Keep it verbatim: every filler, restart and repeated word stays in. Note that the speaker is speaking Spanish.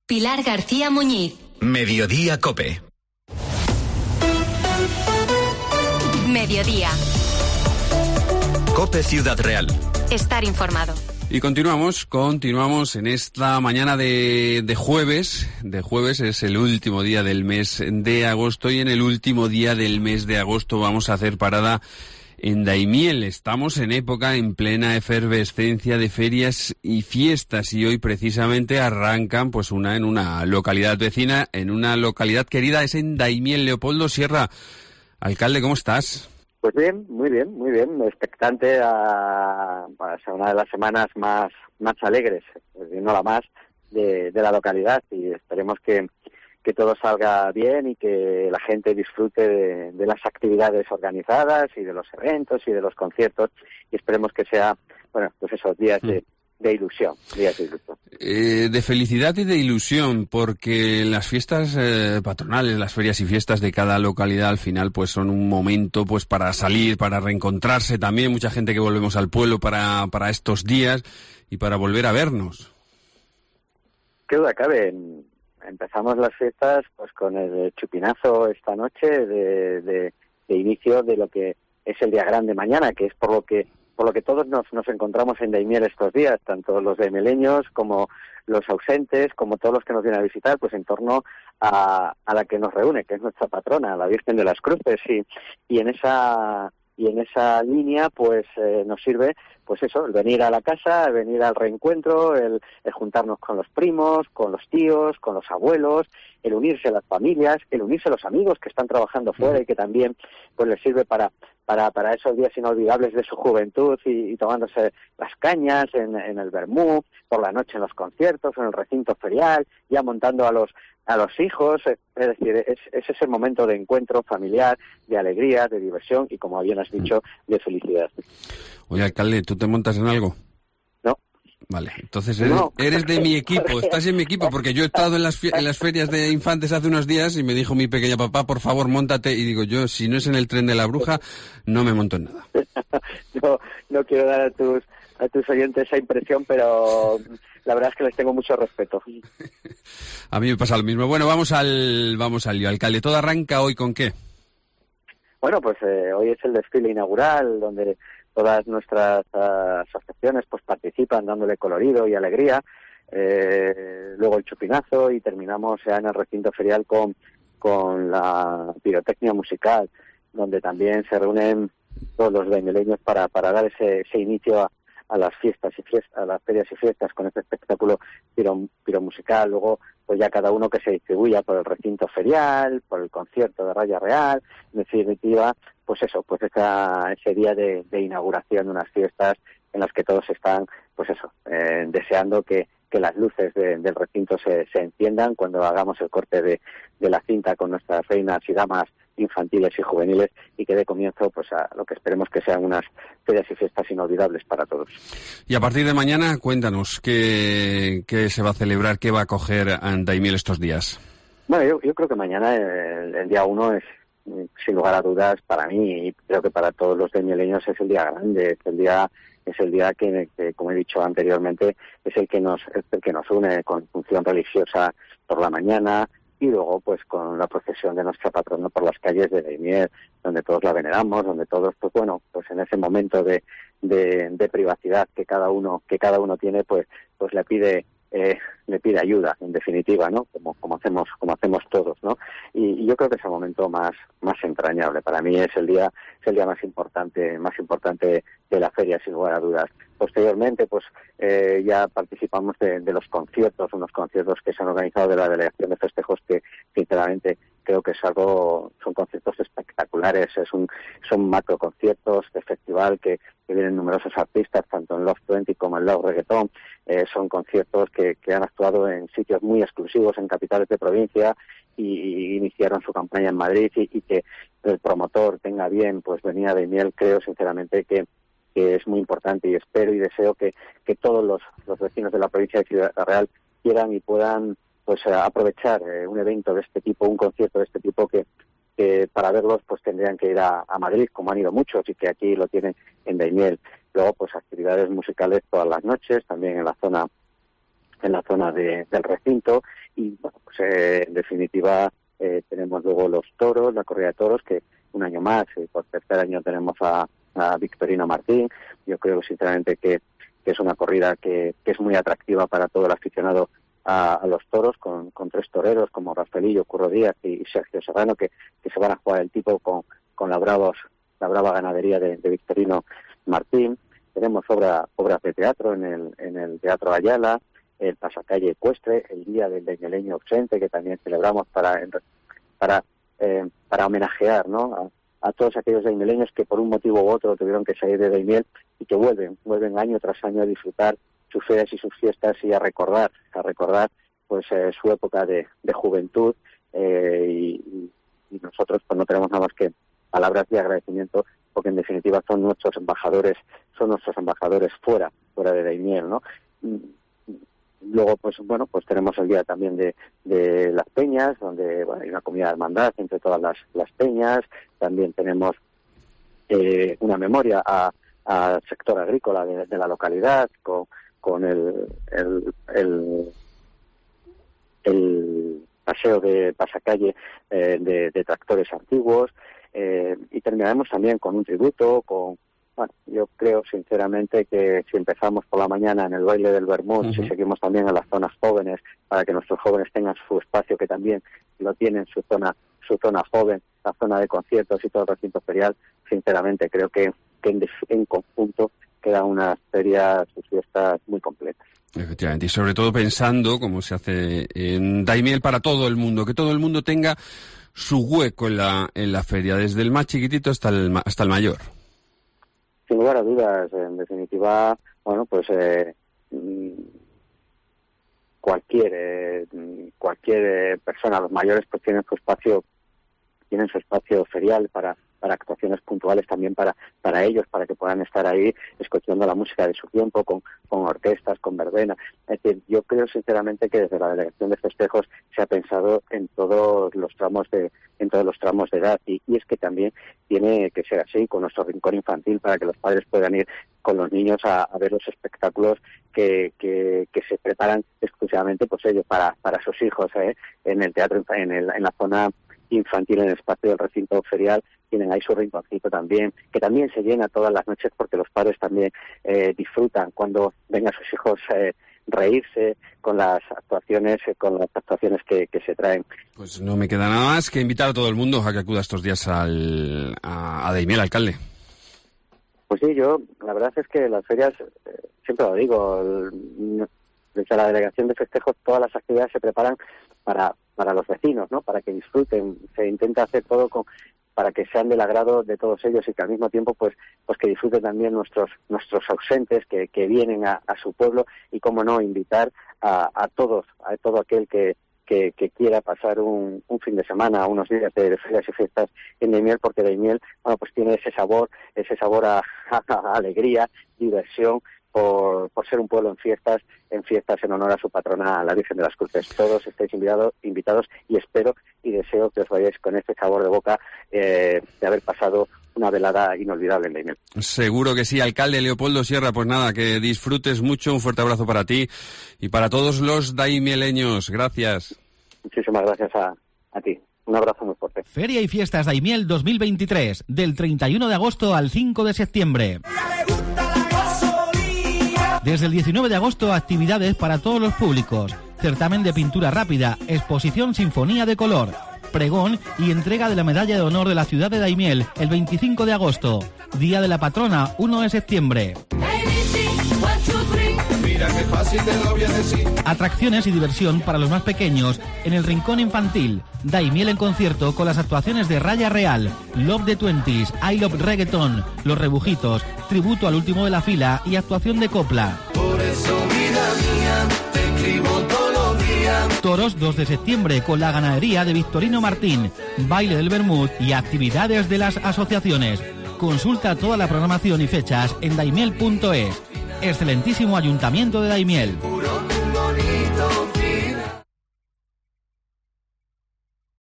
Pilar García Muñiz. Mediodía COPE. Mediodía. COPE Ciudad Real. Estar informado. Y continuamos, continuamos en esta mañana de, de jueves. De jueves es el último día del mes de agosto y en el último día del mes de agosto vamos a hacer parada en Daimiel. Estamos en época, en plena efervescencia de ferias y fiestas y hoy precisamente arrancan pues una en una localidad vecina, en una localidad querida, es en Daimiel. Leopoldo Sierra, alcalde, ¿cómo estás? Pues bien, muy bien, muy bien, expectante a, a ser una de las semanas más más alegres, no la más, de, de la localidad y esperemos que, que todo salga bien y que la gente disfrute de, de las actividades organizadas y de los eventos y de los conciertos y esperemos que sea, bueno, pues esos días de, de ilusión, días de ilusión. Eh, de felicidad y de ilusión, porque las fiestas eh, patronales, las ferias y fiestas de cada localidad al final pues son un momento pues para salir, para reencontrarse también, mucha gente que volvemos al pueblo para, para estos días y para volver a vernos. Qué duda cabe, empezamos las fiestas pues con el chupinazo esta noche de, de, de inicio de lo que es el día grande mañana, que es por lo que por lo que todos nos, nos encontramos en Daimiel estos días, tanto los daimieleños como los ausentes, como todos los que nos vienen a visitar, pues en torno a, a la que nos reúne, que es nuestra patrona, la Virgen de las Cruces, y, y en esa y en esa línea pues eh, nos sirve pues eso, el venir a la casa, el venir al reencuentro, el, el juntarnos con los primos, con los tíos, con los abuelos, el unirse a las familias, el unirse a los amigos que están trabajando fuera y que también pues les sirve para para para esos días inolvidables de su juventud y, y tomándose las cañas en, en el vermú, por la noche en los conciertos, en el recinto ferial, ya montando a los a los hijos, es decir, es, es ese momento de encuentro familiar, de alegría, de diversión y, como bien has dicho, de felicidad. Oye, alcalde, ¿tú te montas en algo? No. Vale, entonces eres, no. eres de mi equipo, estás en mi equipo, porque yo he estado en las, en las ferias de infantes hace unos días y me dijo mi pequeña papá, por favor, móntate, y digo yo, si no es en el tren de la bruja, no me monto en nada. no, no quiero dar a tus, a tus oyentes esa impresión, pero la verdad es que les tengo mucho respeto. A mí me pasa lo mismo. Bueno, vamos al vamos al lío, alcalde. ¿Todo arranca hoy con qué? Bueno, pues eh, hoy es el desfile inaugural, donde todas nuestras uh, asociaciones pues participan dándole colorido y alegría. Eh, luego el chupinazo y terminamos ya en el recinto ferial con, con la pirotecnia musical, donde también se reúnen todos los daimieleños para, para dar ese, ese inicio a, a las fiestas y fiestas, a las ferias y fiestas con este espectáculo piro, piromusical. Luego pues ya cada uno que se distribuya por el recinto ferial, por el concierto de Raya Real, en definitiva, pues eso, pues esa, ese día de, de inauguración de unas fiestas en las que todos están, pues eso, eh, deseando que, que las luces de, del recinto se, se enciendan cuando hagamos el corte de, de la cinta con nuestras reinas y damas infantiles y juveniles y que dé comienzo pues a lo que esperemos que sean unas ferias y fiestas inolvidables para todos. Y a partir de mañana, cuéntanos, ¿qué, qué se va a celebrar, qué va a coger Daimiel estos días? Bueno, yo, yo creo que mañana el, el día uno es, sin lugar a dudas, para mí y creo que para todos los daimieleños es el día grande, es el día es el día que, que, como he dicho anteriormente, es el que nos es el que nos une con función religiosa por la mañana y luego pues con la procesión de nuestra patrona por las calles de Daimiel, donde todos la veneramos, donde todos pues bueno, pues en ese momento de, de, de privacidad que cada uno que cada uno tiene, pues pues le pide eh, le pide ayuda, en definitiva, ¿no? Como como hacemos como hacemos todos, ¿no? Y, y yo creo que es el momento más más entrañable. Para mí es el día es el día más importante más importante de la feria, sin lugar a dudas. Posteriormente, pues eh, ya participamos de, de los conciertos, unos conciertos que se han organizado de la Delegación de Festejos que, sinceramente, creo que es algo, son conciertos espectaculares, es un, son macro conciertos de festival que, que vienen numerosos artistas, tanto en Love veinte como en Love Reggaeton. Eh, son conciertos que, que han actuado en sitios muy exclusivos, en capitales de provincia, y, y iniciaron su campaña en Madrid, y, y que el promotor tenga bien pues venir a Daimiel, creo sinceramente que que es muy importante y espero y deseo que, que todos los, los vecinos de la provincia de Ciudad Real quieran y puedan pues aprovechar eh, un evento de este tipo, un concierto de este tipo que, que para verlos pues tendrían que ir a, a Madrid, como han ido muchos y que aquí lo tienen en Daimiel. Luego pues actividades musicales todas las noches, también en la zona en la zona de, del recinto y bueno, pues eh, en definitiva eh, tenemos luego los toros, la corrida de toros, que un año más, eh, por tercer año tenemos a, a Victorino Martín. Yo creo sinceramente que, que es una corrida que, que es muy atractiva para todo el aficionado a, a los toros, con, con tres toreros como Rafaelillo, Curro Díaz y, y Sergio Serrano, que, que se van a jugar el tipo con, con la, bravos, la brava ganadería de, de Victorino Martín. Tenemos obra, obras de teatro en el, en el Teatro Ayala, el pasacalle ecuestre, el Día del Daimieleño ausente, que también celebramos para para eh, para homenajear, ¿no?, a, a todos aquellos daimieleños que por un motivo u otro tuvieron que salir de Daimiel y que vuelven, vuelven año tras año a disfrutar sus ferias y sus fiestas y a recordar, a recordar pues eh, su época de, de juventud, eh, y, y nosotros pues no tenemos nada más que palabras de agradecimiento, porque en definitiva son nuestros embajadores, son nuestros embajadores fuera, fuera de Daimiel, ¿no? Luego, pues bueno, pues tenemos el día también de, de las peñas, donde bueno, hay una comida de hermandad entre todas las, las peñas. También tenemos eh, una memoria a, al sector agrícola de, de la localidad, con, con el, el, el, el paseo de pasacalle eh, de, de tractores antiguos. Eh, y terminaremos también con un tributo, con Bueno, yo creo sinceramente que si empezamos por la mañana en el baile del Bermud, uh-huh. si seguimos también en las zonas jóvenes, para que nuestros jóvenes tengan su espacio, que también lo tienen, su zona su zona joven, la zona de conciertos y todo el recinto ferial, sinceramente creo que, que en, en conjunto quedan unas ferias y fiestas muy completas. Efectivamente, y sobre todo pensando, como se hace en Daimiel, para todo el mundo, que todo el mundo tenga su hueco en la en la feria, desde el más chiquitito hasta el hasta el mayor. Sin lugar a dudas, en definitiva, bueno, pues eh, cualquier eh, cualquier eh, persona, los mayores pues tienen su espacio, tienen su espacio ferial para para actuaciones puntuales también para para ellos, para que puedan estar ahí escuchando la música de su tiempo, con, con orquestas, con verbena. Es decir, yo creo sinceramente que desde la Delegación de Festejos se ha pensado en todos los tramos de en todos los tramos de edad, y, y es que también tiene que ser así con nuestro rincón infantil, para que los padres puedan ir con los niños a, a ver los espectáculos que, que, que se preparan exclusivamente pues ellos para para sus hijos, ¿eh? En el teatro, en, el, en la zona infantil, en el espacio del recinto ferial, tienen ahí su rinconcito también, que también se llena todas las noches, porque los padres también eh, disfrutan cuando ven a sus hijos eh, reírse con las actuaciones, eh, con las actuaciones que, que se traen. Pues no me queda nada más que invitar a todo el mundo a que acuda estos días al, a, a Daimiel, alcalde. Pues sí, yo, la verdad es que las ferias, eh, siempre lo digo, el, desde la Delegación de Festejos todas las actividades se preparan para para los vecinos, ¿no? Para que disfruten. Se intenta hacer todo con, para que sean del agrado de todos ellos, y que al mismo tiempo pues pues que disfruten también nuestros nuestros ausentes que, que vienen a, a su pueblo, y cómo no invitar a, a todos, a todo aquel que que, que quiera pasar un, un fin de semana, unos días de, de ferias y fiestas en Daimiel, porque Daimiel, bueno, pues tiene ese sabor, ese sabor a, a, a alegría, diversión, por, por ser un pueblo en fiestas, en fiestas en honor a su patrona, la Virgen de las Cruces. Todos estáis invitado, invitados, y espero y deseo que os vayáis con este sabor de boca eh, de haber pasado una velada inolvidable en Daimiel. Seguro que sí, alcalde Leopoldo Sierra. Pues nada, que disfrutes mucho, un fuerte abrazo para ti y para todos los daimieleños. Gracias. Muchísimas gracias a, a ti. Un abrazo muy fuerte. Feria y Fiestas Daimiel dos mil veintitrés, del treinta y uno de agosto al cinco de septiembre. Desde el diecinueve de agosto, actividades para todos los públicos. Certamen de pintura rápida, exposición Sinfonía de Color, pregón y entrega de la medalla de honor de la ciudad de Daimiel el veinticinco de agosto. Día de la patrona, uno de septiembre. Atracciones y diversión para los más pequeños en el rincón infantil. Daimiel en concierto con las actuaciones de Raya Real, Love the Twenties, I Love Reggaeton, Los Rebujitos, tributo al último de la fila y actuación de copla. Por eso, vida mía, te escribo todos los días. Toros dos de septiembre con la ganadería de Victorino Martín, baile del Bermud y actividades de las asociaciones. Consulta toda la programación y fechas en daimiel punto es. Excelentísimo Ayuntamiento de Daimiel. Puro bonito.